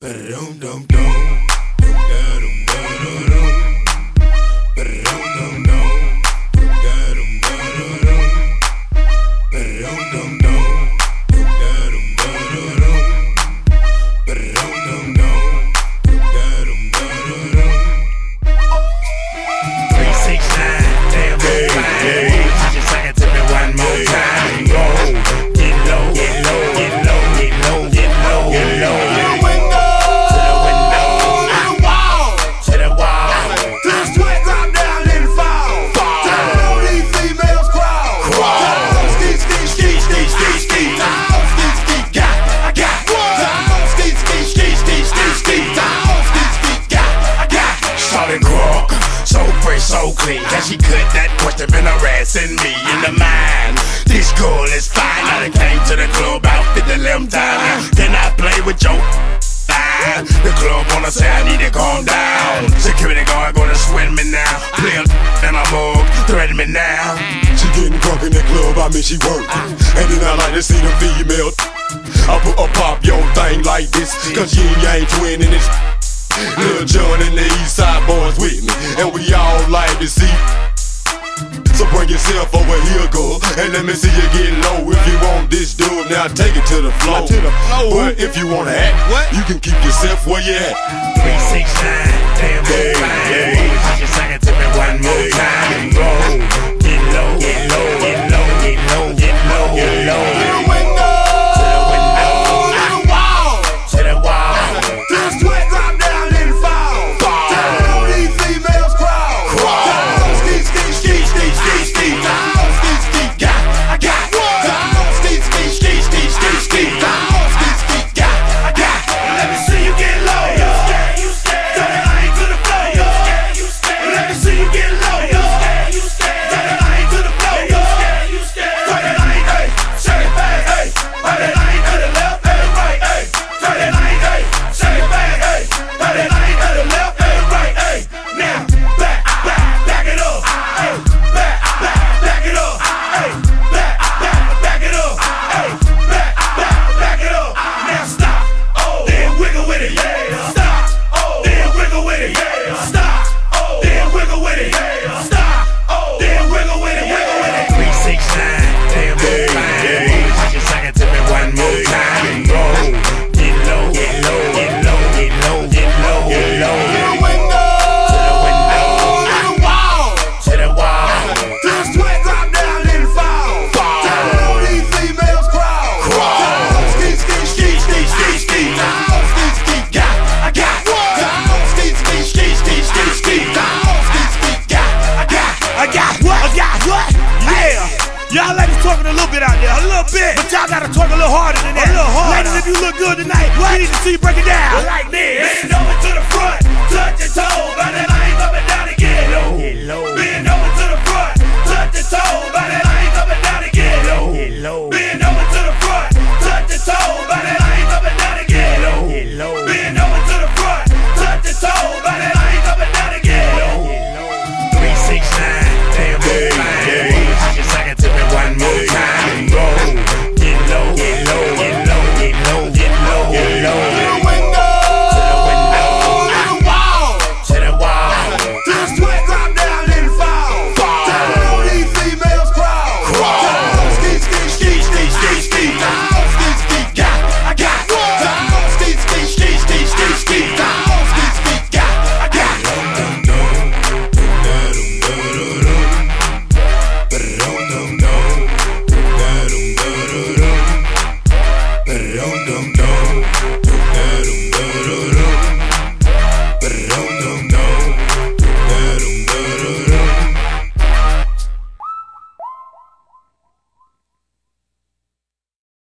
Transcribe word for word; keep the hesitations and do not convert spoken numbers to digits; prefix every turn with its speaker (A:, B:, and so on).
A: Ba-dum dum dum, dum da dum da da dum. Ba-dum dum dum, dum da dum da da dum. Ba-dum dum dum, dum da dum da da dum. Ba-dum dum dum, dum da dum da da dum.
B: three six nine, damn hey, hey. Just sing it to me one more time. Go, get low, get low, get low, get low, get low, get low. So fresh, so clean, can she cut that question been harassing me in the mind? This girl is fine, I done came to the club out fifty eleven times. Can I play with your line? The club wanna say I need to calm down. Security guard gonna swing me now. Play a and a mug, threaten me now.
C: She getting drunk in the club, I mean she working. And then I like to see the female. I put a pop your thing like this, cause you ain't twinning this. Lil Jon and the East Side Boys with me, and we all like to see. So bring yourself over here, girl, and let me see you get low. If you want this dude, now take it to the floor. To the floor. But if you wanna act, what? You can keep yourself where you at.
B: three six nine, damn hey, hey. Just sing it to me one more time. Go, get low, get low, get low, get low, get low, get low.
D: Y'all ladies talking a little bit out there, a little bit, but y'all gotta talk a little harder than that. A little harder. Ladies, if you look good tonight, what? We need to see you break it down. Like this. Bend over to the front, touch your toe, by that line up and down again. Low. Get low. Bend over to the front, touch your toe, by that line up and down again. Low. Get low. Bend over to the front, touch your toe, by that line up and down again. Low. Get low. Bend over to the front, touch your toe, by that line up and down again. Low.
B: three six nine, damn hey, hey. Just sing it to me one more time. Go, get low, get low, get low, get low, get low, get low. To the window, to the wall, to the wall.
C: Till the sweat drop down and fall. Fall. Tell me all these females crawl. Crawl. Tell me all ski, ski, ski, ski, ski, ski. Tell me all ski, ski, got, I got. Tell me all ski, ski, ski, ski, ski, ski. Tell me all ski, ski, got, I got.
A: Dum dum dum, dum da dum da da dum. Ba-dum dum dum, dum da dum da da dum. Ba-dum dum dum.